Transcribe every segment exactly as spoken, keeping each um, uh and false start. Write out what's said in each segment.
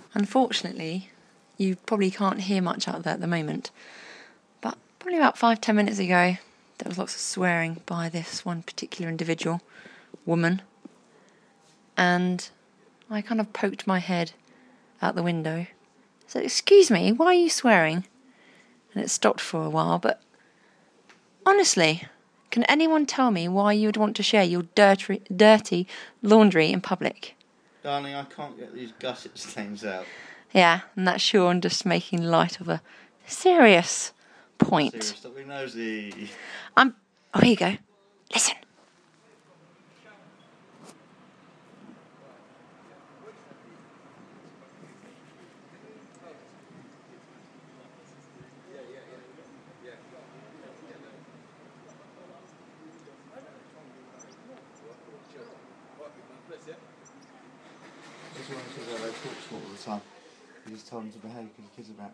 Unfortunately, you probably can't hear much out there at the moment, but probably about five, ten minutes ago, there was lots of swearing by this one particular individual, woman, and I kind of poked my head out the window. So, excuse me, why are you swearing? And it stopped for a while, but honestly, can anyone tell me why you would want to share your dirty, dirty laundry in public? Darling, I can't get these gusset stains out. Yeah, and that's Sean just making light of a serious point. Serious, stop being nosy. I'm... Oh, here you go. Listen. Just want to see where they talk short all the time. You just tell them to behave because the kids are about.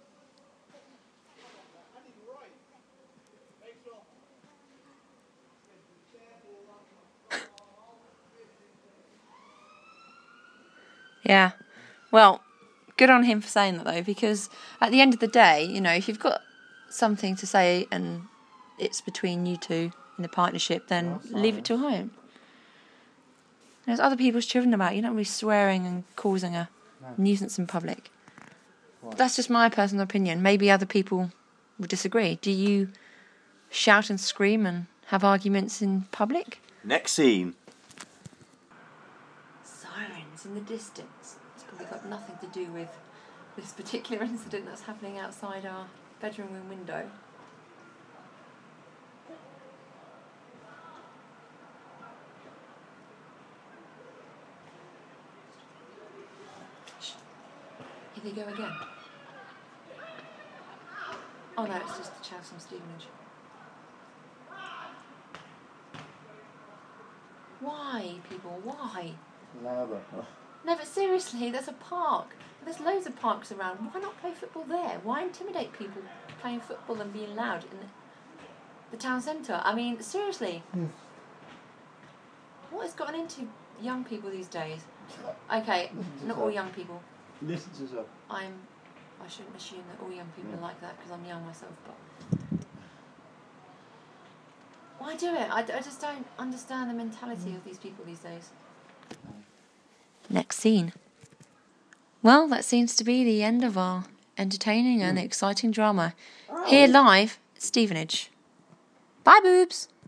Yeah. Well, good on him for saying that, though, because at the end of the day, you know, if you've got something to say and it's between you two in a partnership, then Well, leave it to home. There's other people's children about. You're not really swearing and causing a No. nuisance in public. Right. That's just my personal opinion. Maybe other people would disagree. Do you shout and scream and have arguments in public? Next scene. Sirens in the distance. It's probably got nothing to do with this particular incident that's happening outside our bedroom room window. Here they go again. Oh no, it's just the Cheltenham Stevenage. Why, people? Why? Louder. No, but seriously, there's a park. There's loads of parks around. Why not play football there? Why intimidate people playing football and being loud in the town centre? I mean, seriously. Mm. What has gotten into young people these days? Okay, not all young people. Listen to yourself. I'm. I shouldn't assume that all young people are like that because I'm young myself, but why do it? I, I just don't understand the mentality of these people these days. Next scene. Well, that seems to be the end of our entertaining and exciting drama. Here live at Stevenage. Bye, boobs!